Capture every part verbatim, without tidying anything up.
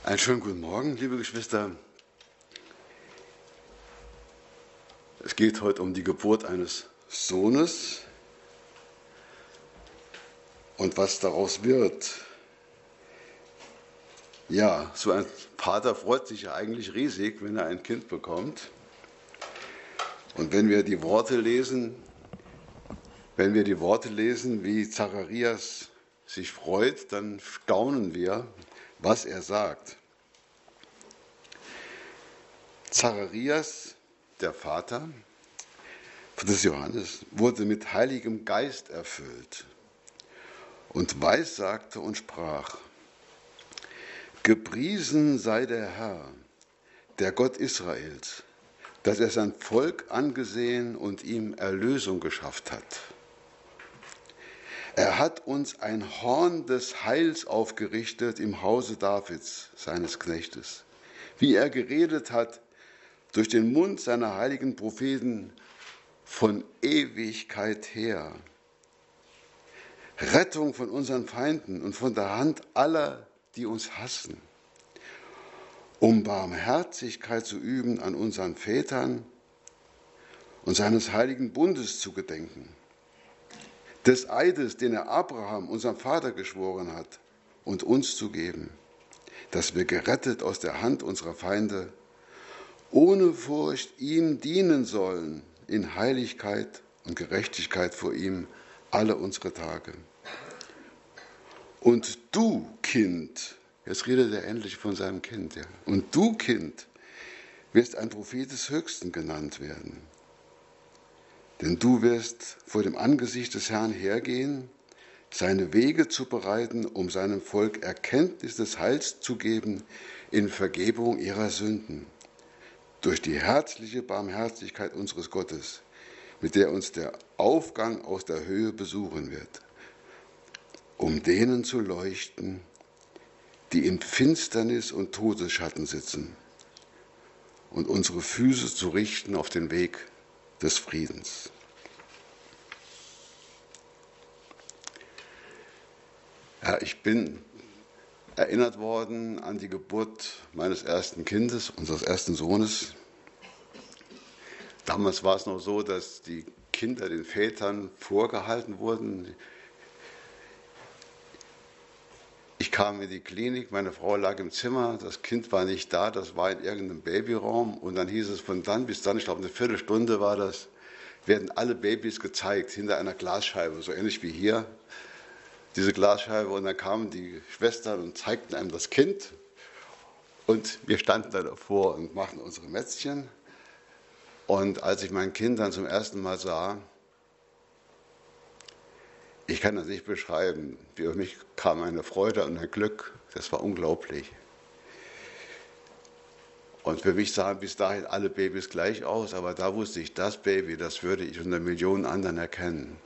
Einen schönen guten Morgen, liebe Geschwister. Es geht heute um die Geburt eines Sohnes und was daraus wird. Ja, so ein Vater freut sich ja eigentlich riesig, wenn er ein Kind bekommt. Und wenn wir die Worte lesen, wenn wir die Worte lesen, wie Zacharias sich freut, dann staunen wir, was er sagt. Zacharias, der Vater des Johannes, wurde mit Heiligem Geist erfüllt und weissagte und sprach: Gepriesen sei der Herr, der Gott Israels, dass er sein Volk angesehen und ihm Erlösung geschafft hat. Er hat uns ein Horn des Heils aufgerichtet im Hause Davids, seines Knechtes, wie er geredet hat durch den Mund seiner heiligen Propheten von Ewigkeit her. Rettung von unseren Feinden und von der Hand aller, die uns hassen, um Barmherzigkeit zu üben an unseren Vätern und seines heiligen Bundes zu gedenken, des Eides, den er Abraham, unserem Vater, geschworen hat, und uns zu geben, dass wir gerettet aus der Hand unserer Feinde ohne Furcht ihm dienen sollen in Heiligkeit und Gerechtigkeit vor ihm alle unsere Tage. Und du, Kind, jetzt redet er endlich von seinem Kind, ja, und du, Kind, wirst ein Prophet des Höchsten genannt werden. Denn du wirst vor dem Angesicht des Herrn hergehen, seine Wege zu bereiten, um seinem Volk Erkenntnis des Heils zu geben in Vergebung ihrer Sünden, durch die herzliche Barmherzigkeit unseres Gottes, mit der uns der Aufgang aus der Höhe besuchen wird, um denen zu leuchten, die in Finsternis und Todesschatten sitzen, und unsere Füße zu richten auf den Weg des Friedens. Ja, ich bin erinnert worden an die Geburt meines ersten Kindes, unseres ersten Sohnes. Damals war es noch so, dass die Kinder den Vätern vorgehalten wurden. Ich kam in die Klinik, meine Frau lag im Zimmer, das Kind war nicht da, das war in irgendeinem Babyraum, und dann hieß es von dann bis dann, ich glaube eine Viertelstunde war das, werden alle Babys gezeigt hinter einer Glasscheibe, so ähnlich wie hier. Diese Glasscheibe, und dann kamen die Schwestern und zeigten einem das Kind, und wir standen da davor und machten unsere Mätzchen. Und als ich mein Kind dann zum ersten Mal sah, ich kann das nicht beschreiben, über mich kam eine Freude und ein Glück, das war unglaublich. Und für mich sahen bis dahin alle Babys gleich aus, aber da wusste ich, das Baby, das würde ich unter Millionen anderen erkennen.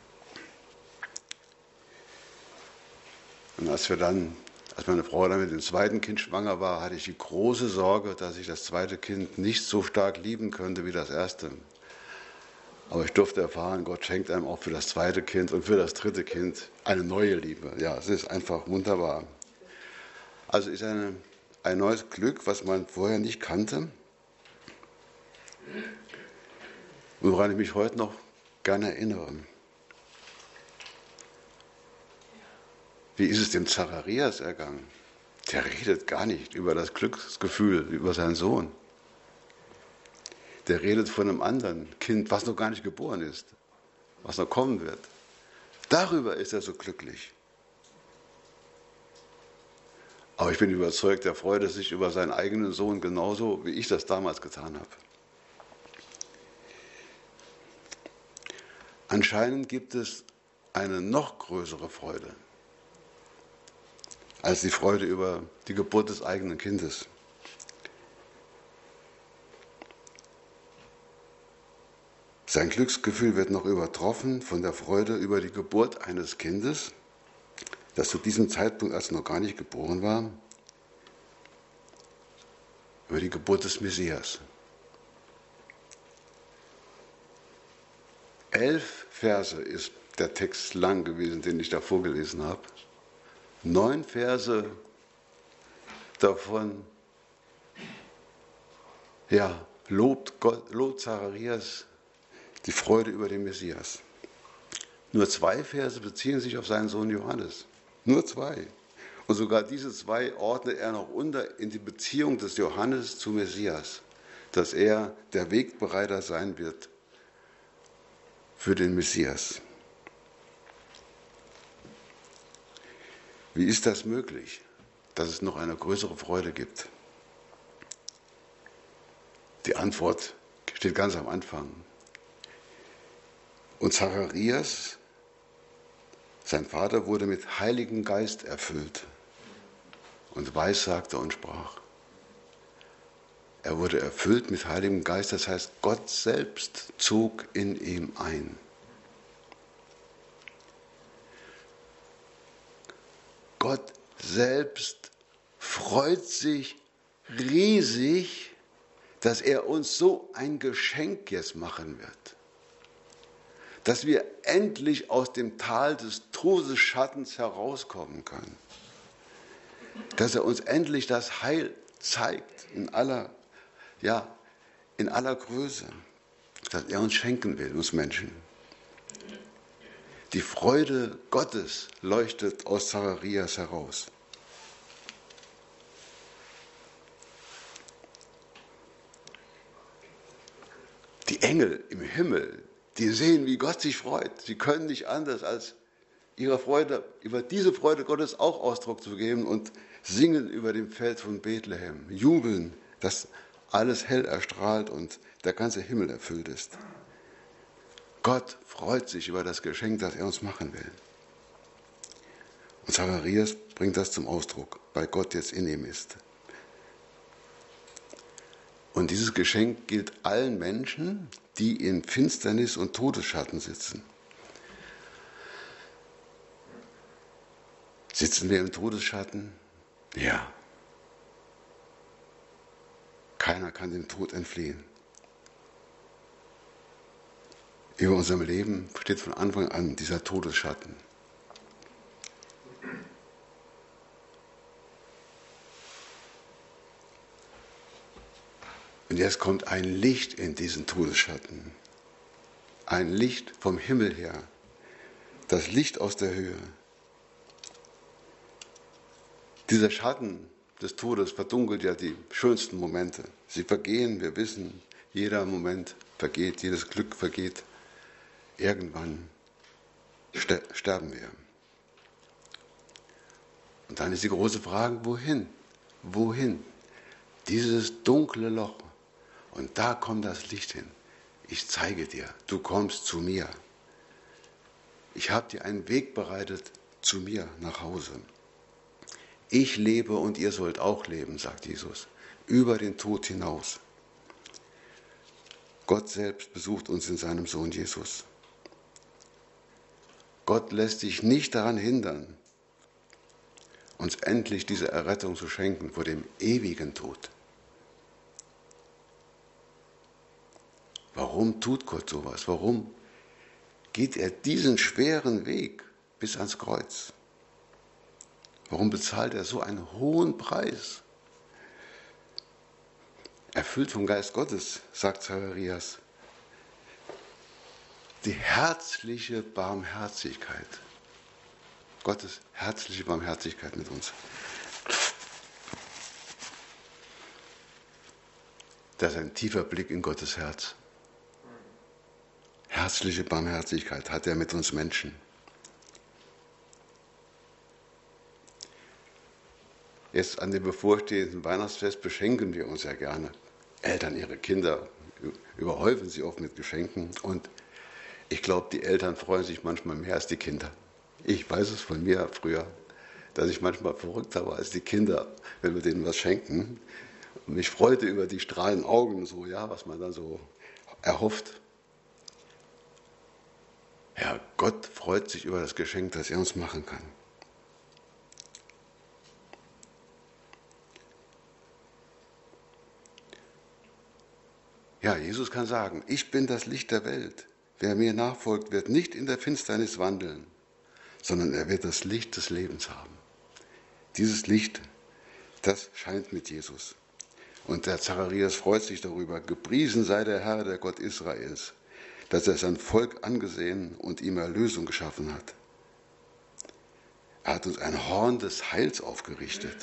Und als wir dann, als meine Frau dann mit dem zweiten Kind schwanger war, hatte ich die große Sorge, dass ich das zweite Kind nicht so stark lieben könnte wie das erste. Aber ich durfte erfahren, Gott schenkt einem auch für das zweite Kind und für das dritte Kind eine neue Liebe. Ja, es ist einfach wunderbar. Also ist eine, ein neues Glück, was man vorher nicht kannte. Und woran ich mich heute noch gerne erinnere. Wie ist es dem Zacharias ergangen? Der redet gar nicht über das Glücksgefühl, über seinen Sohn. Der redet von einem anderen Kind, was noch gar nicht geboren ist, was noch kommen wird. Darüber ist er so glücklich. Aber ich bin überzeugt, er freute sich über seinen eigenen Sohn genauso, wie ich das damals getan habe. Anscheinend gibt es eine noch größere Freude als die Freude über die Geburt des eigenen Kindes. Sein Glücksgefühl wird noch übertroffen von der Freude über die Geburt eines Kindes, das zu diesem Zeitpunkt erst noch gar nicht geboren war, über die Geburt des Messias. Elf Verse ist der Text lang gewesen, den ich da vorgelesen habe. Neun Verse davon, ja, lobt, Gott, lobt Zacharias die Freude über den Messias. Nur zwei Verse beziehen sich auf seinen Sohn Johannes. Nur zwei. Und sogar diese zwei ordnet er noch unter in die Beziehung des Johannes zu Messias, dass er der Wegbereiter sein wird für den Messias. Wie ist das möglich, dass es noch eine größere Freude gibt? Die Antwort steht ganz am Anfang. Und Zacharias, sein Vater, wurde mit Heiligem Geist erfüllt und weissagte und sprach. Er wurde erfüllt mit Heiligem Geist, das heißt, Gott selbst zog in ihm ein. Gott selbst freut sich riesig, dass er uns so ein Geschenk jetzt machen wird. Dass wir endlich aus dem Tal des Todesschattens herauskommen können. Dass er uns endlich das Heil zeigt in aller, ja, in aller Größe. Dass er uns schenken will, uns Menschen. Die Freude Gottes leuchtet aus Zacharias heraus. Die Engel im Himmel, die sehen, wie Gott sich freut. Sie können nicht anders, als ihrer Freude, über diese Freude Gottes auch Ausdruck zu geben und singen über dem Feld von Bethlehem, jubeln, dass alles hell erstrahlt und der ganze Himmel erfüllt ist. Gott freut sich über das Geschenk, das er uns machen will. Und Zacharias bringt das zum Ausdruck, weil Gott jetzt in ihm ist. Und dieses Geschenk gilt allen Menschen, die in Finsternis und Todesschatten sitzen. Sitzen wir im Todesschatten? Ja. Keiner kann dem Tod entfliehen. Über unserem Leben steht von Anfang an dieser Todesschatten. Und jetzt kommt ein Licht in diesen Todesschatten. Ein Licht vom Himmel her. Das Licht aus der Höhe. Dieser Schatten des Todes verdunkelt ja die schönsten Momente. Sie vergehen, wir wissen, jeder Moment vergeht, jedes Glück vergeht. Irgendwann sterben wir. Und dann ist die große Frage, wohin? Wohin? Dieses dunkle Loch. Und da kommt das Licht hin. Ich zeige dir, du kommst zu mir. Ich habe dir einen Weg bereitet zu mir nach Hause. Ich lebe und ihr sollt auch leben, sagt Jesus, über den Tod hinaus. Gott selbst besucht uns in seinem Sohn Jesus. Gott lässt sich nicht daran hindern, uns endlich diese Errettung zu schenken vor dem ewigen Tod. Warum tut Gott sowas? Warum geht er diesen schweren Weg bis ans Kreuz? Warum bezahlt er so einen hohen Preis? Erfüllt vom Geist Gottes, sagt Zacharias, die herzliche Barmherzigkeit. Gottes herzliche Barmherzigkeit mit uns. Das ist ein tiefer Blick in Gottes Herz. Herzliche Barmherzigkeit hat er mit uns Menschen. Jetzt an dem bevorstehenden Weihnachtsfest beschenken wir uns ja gerne. Eltern ihre Kinder überhäufen sie oft mit Geschenken und ich glaube, die Eltern freuen sich manchmal mehr als die Kinder. Ich weiß es von mir früher, dass ich manchmal verrückter war als die Kinder, wenn wir denen was schenken. Und mich freute über die strahlenden Augen, so, ja, was man dann so erhofft. Ja, Gott freut sich über das Geschenk, das er uns machen kann. Ja, Jesus kann sagen, ich bin das Licht der Welt. Wer mir nachfolgt, wird nicht in der Finsternis wandeln, sondern er wird das Licht des Lebens haben. Dieses Licht, Das scheint mit Jesus. Und der Zacharias freut sich darüber. Gepriesen sei der Herr, der Gott Israels, dass er sein Volk angesehen und ihm Erlösung geschaffen hat. Er hat uns ein Horn des Heils aufgerichtet.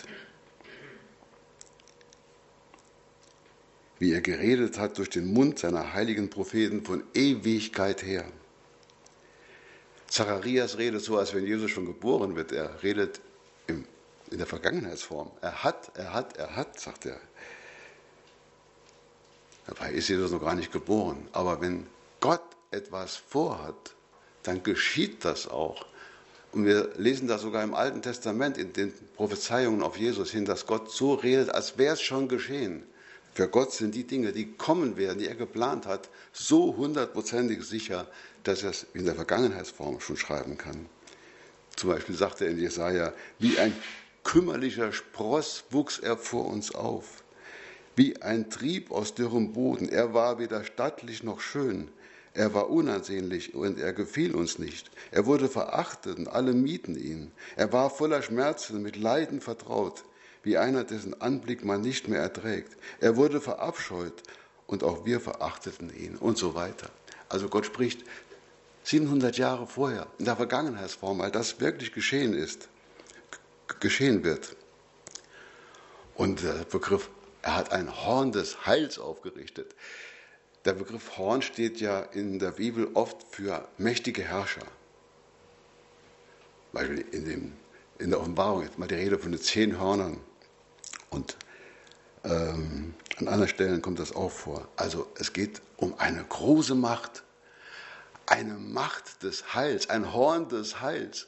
Wie er geredet hat durch den Mund seiner heiligen Propheten von Ewigkeit her. Zacharias redet so, als wenn Jesus schon geboren wird. Er redet im, in der Vergangenheitsform. Er hat, er hat, er hat, sagt er. Dabei ist Jesus noch gar nicht geboren. Aber wenn Gott etwas vorhat, dann geschieht das auch. Und wir lesen das sogar im Alten Testament in den Prophezeiungen auf Jesus hin, dass Gott so redet, als wäre es schon geschehen. Für Gott sind die Dinge, die kommen werden, die er geplant hat, so hundertprozentig sicher, dass er es in der Vergangenheitsform schon schreiben kann. Zum Beispiel sagt er in Jesaja, wie ein kümmerlicher Spross wuchs er vor uns auf, wie ein Trieb aus dürrem Boden. Er war weder stattlich noch schön, er war unansehnlich und er gefiel uns nicht. Er wurde verachtet und alle mieden ihn. Er war voller Schmerzen, mit Leiden vertraut, wie einer, dessen Anblick man nicht mehr erträgt. Er wurde verabscheut und auch wir verachteten ihn und so weiter. Also Gott spricht siebenhundert Jahre vorher, in der Vergangenheitsform, weil das wirklich geschehen ist, geschehen wird. Und der Begriff, er hat ein Horn des Heils aufgerichtet. Der Begriff Horn steht ja in der Bibel oft für mächtige Herrscher. Beispiel in, dem, in der Offenbarung ist mal die Rede von den zehn Hörnern. Und ähm, an anderen Stellen kommt das auch vor. Also es geht um eine große Macht. Eine Macht des Heils, ein Horn des Heils.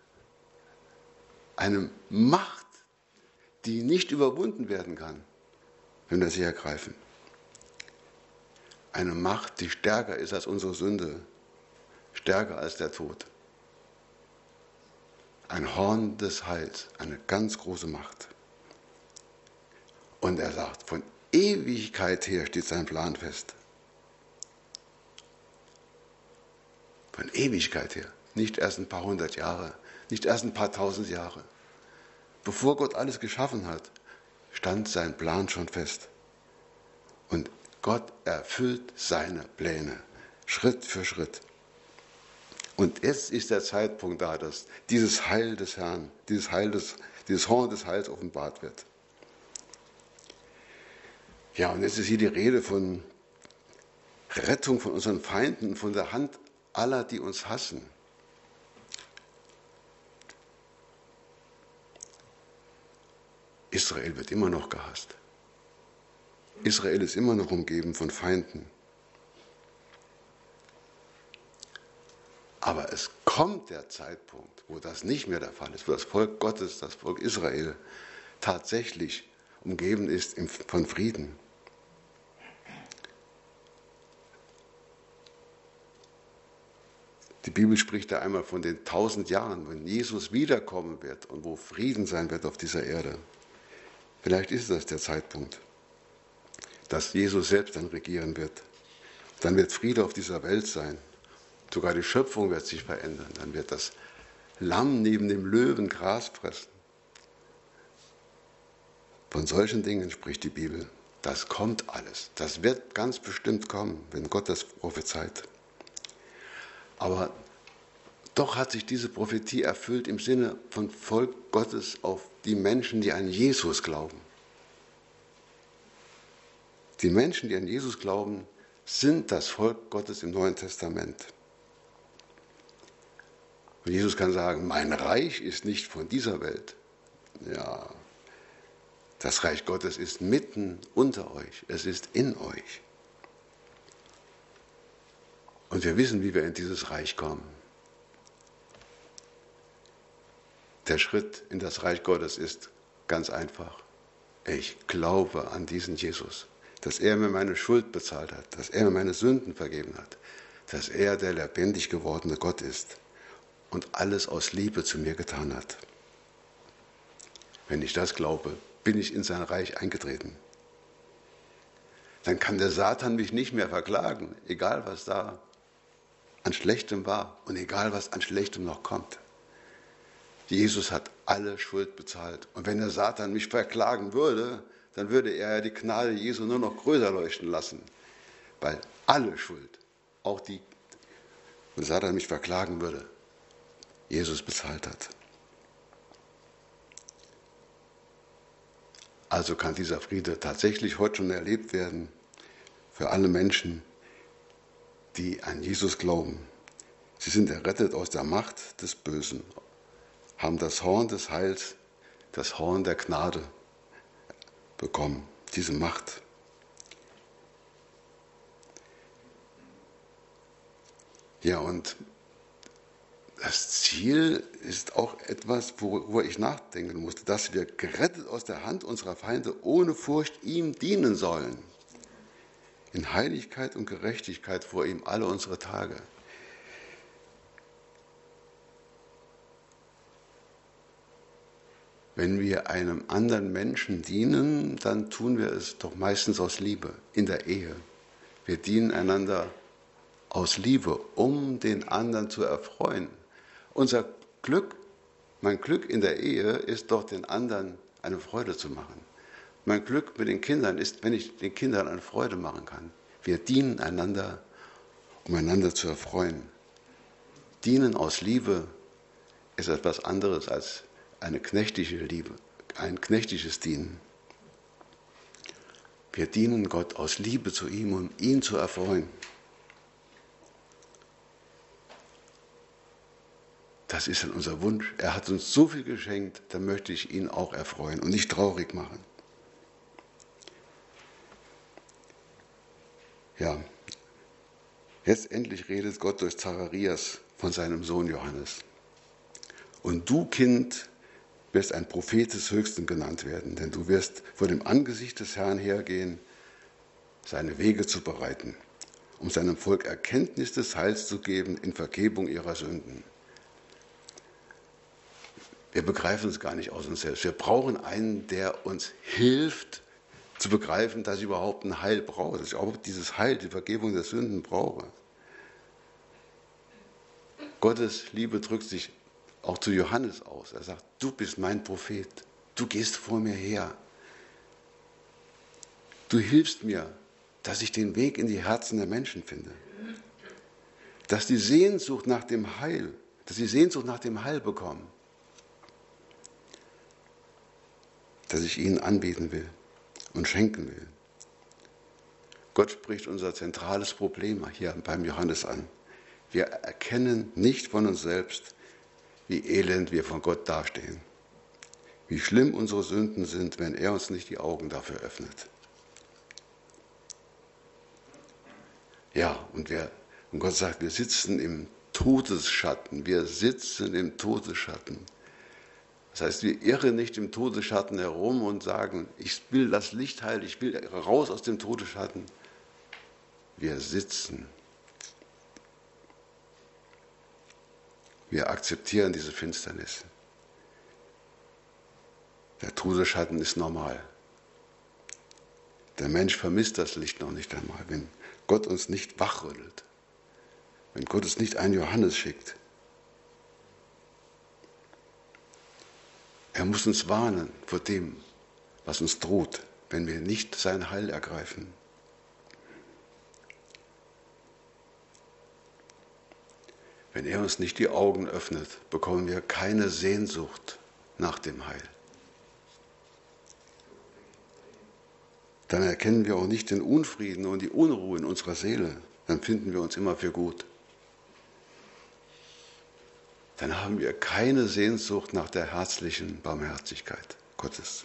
Eine Macht, die nicht überwunden werden kann, wenn wir sie ergreifen. Eine Macht, die stärker ist als unsere Sünde, stärker als der Tod. Ein Horn des Heils, eine ganz große Macht. Und er sagt, von Ewigkeit her steht sein Plan fest. Von Ewigkeit her, nicht erst ein paar hundert Jahre, nicht erst ein paar tausend Jahre. Bevor Gott alles geschaffen hat, stand sein Plan schon fest. Und Gott erfüllt seine Pläne, Schritt für Schritt. Und jetzt ist der Zeitpunkt da, dass dieses Heil des Herrn, dieses, Heil des, dieses Horn des Heils offenbart wird. Ja, und jetzt ist hier die Rede von Rettung von unseren Feinden, von der Hand aller, die uns hassen. Israel wird immer noch gehasst. Israel ist immer noch umgeben von Feinden. Aber es kommt der Zeitpunkt, wo das nicht mehr der Fall ist, wo das Volk Gottes, das Volk Israel, tatsächlich umgeben ist von Frieden. Die Bibel spricht da einmal von den tausend Jahren, wenn Jesus wiederkommen wird und wo Frieden sein wird auf dieser Erde. Vielleicht ist das der Zeitpunkt, dass Jesus selbst dann regieren wird. Dann wird Friede auf dieser Welt sein. Sogar die Schöpfung wird sich verändern. Dann wird das Lamm neben dem Löwen Gras fressen. Von solchen Dingen spricht die Bibel. Das kommt alles. Das wird ganz bestimmt kommen, wenn Gott das prophezeit. Aber doch hat sich diese Prophetie erfüllt im Sinne von Volk Gottes auf die Menschen, die an Jesus glauben. Die Menschen, die an Jesus glauben, sind das Volk Gottes im Neuen Testament. Und Jesus kann sagen, mein Reich ist nicht von dieser Welt. Ja, das Reich Gottes ist mitten unter euch. Es ist in euch. Und wir wissen, wie wir in dieses Reich kommen. Der Schritt in das Reich Gottes ist ganz einfach. Ich glaube an diesen Jesus, dass er mir meine Schuld bezahlt hat, dass er mir meine Sünden vergeben hat, dass er der lebendig gewordene Gott ist und alles aus Liebe zu mir getan hat. Wenn ich das glaube, bin ich in sein Reich eingetreten. Dann kann der Satan mich nicht mehr verklagen, egal was da an Schlechtem war und egal was an Schlechtem noch kommt. Jesus hat alle Schuld bezahlt. Und wenn der Satan mich verklagen würde, dann würde er ja die Gnade Jesu nur noch größer leuchten lassen. Weil alle Schuld, auch die, wenn Satan mich verklagen würde, Jesus bezahlt hat. Also kann dieser Friede tatsächlich heute schon erlebt werden für alle Menschen, die an Jesus glauben. Sie sind errettet aus der Macht des Bösen, haben das Horn des Heils, das Horn der Gnade bekommen, diese Macht. Ja, und das Ziel ist auch etwas, worüber ich nachdenken musste, dass wir gerettet aus der Hand unserer Feinde ohne Furcht ihm dienen sollen. In Heiligkeit und Gerechtigkeit vor ihm alle unsere Tage. Wenn wir einem anderen Menschen dienen, dann tun wir es doch meistens aus Liebe, in der Ehe. Wir dienen einander aus Liebe, um den anderen zu erfreuen. Unser Glück, mein Glück in der Ehe ist doch, den anderen eine Freude zu machen. Mein Glück mit den Kindern ist, wenn ich den Kindern eine Freude machen kann. Wir dienen einander, um einander zu erfreuen. Dienen aus Liebe ist etwas anderes als eine knechtische Liebe, ein knechtisches Dienen. Wir dienen Gott aus Liebe zu ihm, um ihn zu erfreuen. Das ist dann unser Wunsch. Er hat uns so viel geschenkt, da möchte ich ihn auch erfreuen und nicht traurig machen. Ja, jetzt endlich redet Gott durch Zacharias von seinem Sohn Johannes. Und du, Kind, wirst ein Prophet des Höchsten genannt werden, denn du wirst vor dem Angesicht des Herrn hergehen, seine Wege zu bereiten, um seinem Volk Erkenntnis des Heils zu geben in Vergebung ihrer Sünden. Wir begreifen es gar nicht aus uns selbst. Wir brauchen einen, der uns hilft, zu begreifen, dass ich überhaupt ein Heil brauche, dass ich überhaupt dieses Heil, die Vergebung der Sünden brauche. Gottes Liebe drückt sich auch zu Johannes aus. Er sagt, du bist mein Prophet, du gehst vor mir her. Du hilfst mir, dass ich den Weg in die Herzen der Menschen finde. Dass die Sehnsucht nach dem Heil, dass die Sehnsucht nach dem Heil bekommen. Dass ich ihnen anbieten will und schenken will. Gott spricht unser zentrales Problem hier beim Johannes an. Wir erkennen nicht von uns selbst, wie elend wir von Gott dastehen. Wie schlimm unsere Sünden sind, wenn er uns nicht die Augen dafür öffnet. Ja, und, wir, und Gott sagt, wir sitzen im Todesschatten. Wir sitzen im Todesschatten. Das heißt, wir irren nicht im Todesschatten herum und sagen, ich will das Licht heilen, ich will raus aus dem Todesschatten. Wir sitzen. Wir akzeptieren diese Finsternis. Der Todesschatten ist normal. Der Mensch vermisst das Licht noch nicht einmal, wenn Gott uns nicht wachrüttelt, wenn Gott uns nicht einen Johannes schickt. Er muss uns warnen vor dem, was uns droht, wenn wir nicht sein Heil ergreifen. Wenn er uns nicht die Augen öffnet, bekommen wir keine Sehnsucht nach dem Heil. Dann erkennen wir auch nicht den Unfrieden und die Unruhe in unserer Seele. Dann finden wir uns immer für gut. Dann haben wir keine Sehnsucht nach der herzlichen Barmherzigkeit Gottes.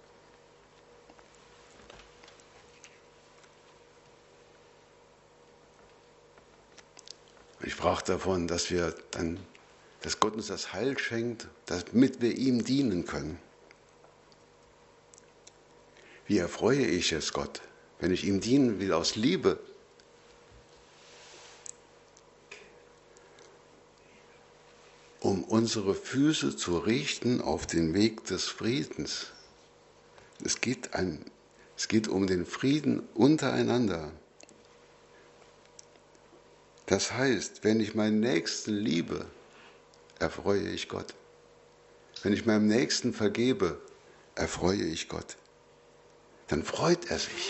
Ich sprach davon, dass wir dann, dass Gott uns das Heil schenkt, damit wir ihm dienen können. Wie erfreue ich es Gott, wenn ich ihm dienen will aus Liebe? Um unsere Füße zu richten auf den Weg des Friedens. Es geht, ein, es geht um den Frieden untereinander. Das heißt, wenn ich meinen Nächsten liebe, erfreue ich Gott. wenn ich meinem Nächsten vergebe, erfreue ich Gott. Dann freut er sich.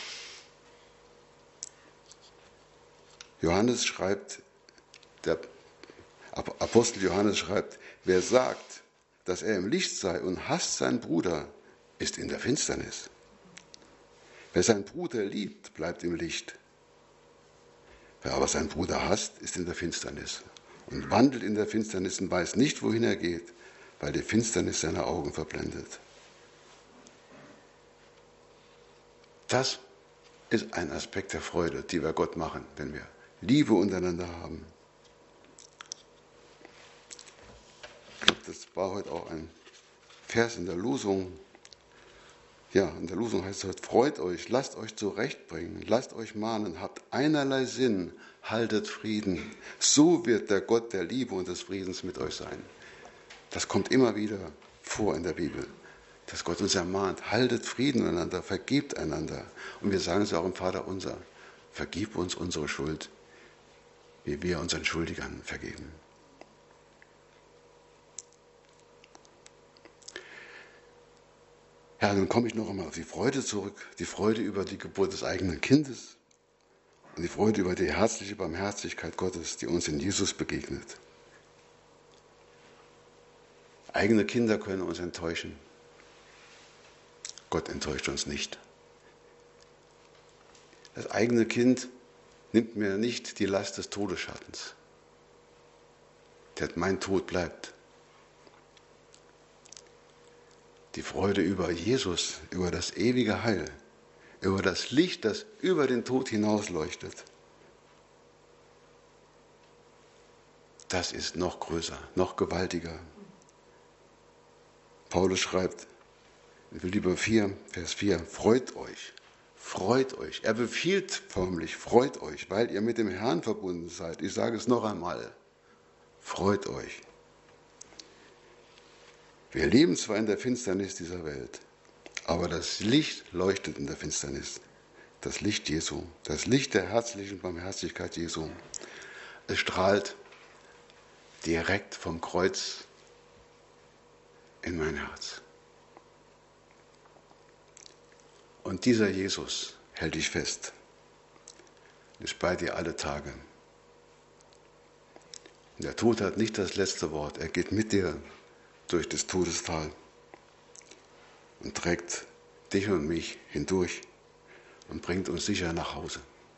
Johannes schreibt, der Apostel Johannes schreibt, wer sagt, dass er im Licht sei und hasst seinen Bruder, ist in der Finsternis. Wer seinen Bruder liebt, bleibt im Licht. Wer aber seinen Bruder hasst, ist in der Finsternis und wandelt in der Finsternis und weiß nicht, wohin er geht, weil die Finsternis seine Augen verblendet. Das ist ein Aspekt der Freude, die wir Gott machen, wenn wir Liebe untereinander haben. Ich glaube, das war heute auch ein Vers in der Losung. Ja, in der Losung heißt es heute, freut euch, lasst euch zurechtbringen, lasst euch mahnen, habt einerlei Sinn, haltet Frieden. So wird der Gott der Liebe und des Friedens mit euch sein. Das kommt immer wieder vor in der Bibel, dass Gott uns ermahnt, haltet Frieden miteinander, vergebt einander. Und wir sagen es auch im Vater unser, vergib uns unsere Schuld, wie wir unseren Schuldigern vergeben. Ja, nun komme ich noch einmal auf die Freude zurück, die Freude über die Geburt des eigenen Kindes und die Freude über die herzliche Barmherzigkeit Gottes, die uns in Jesus begegnet. Eigene Kinder können uns enttäuschen. Gott enttäuscht uns nicht. Das eigene Kind nimmt mir nicht die Last des Todesschattens. Der mein Tod bleibt. Die Freude über Jesus, über das ewige Heil, über das Licht, das über den Tod hinaus leuchtet, das ist noch größer, noch gewaltiger. Paulus schreibt in Philipper vier, Vers vier, freut euch, freut euch. Er befiehlt förmlich, freut euch, weil ihr mit dem Herrn verbunden seid. Ich sage es noch einmal, freut euch. Wir leben zwar in der Finsternis dieser Welt, aber das Licht leuchtet in der Finsternis. Das Licht Jesu, das Licht der herzlichen Barmherzigkeit Jesu. Es strahlt direkt vom Kreuz in mein Herz. Und dieser Jesus hält dich fest, ist bei dir alle Tage. Und der Tod hat nicht das letzte Wort, er geht mit dir durch das Todestal und trägt dich und mich hindurch und bringt uns sicher nach Hause.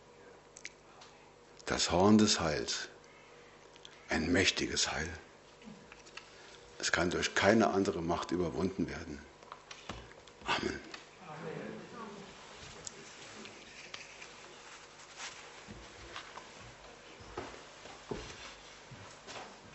Das Horn des Heils, ein mächtiges Heil. Es kann durch keine andere Macht überwunden werden. Amen.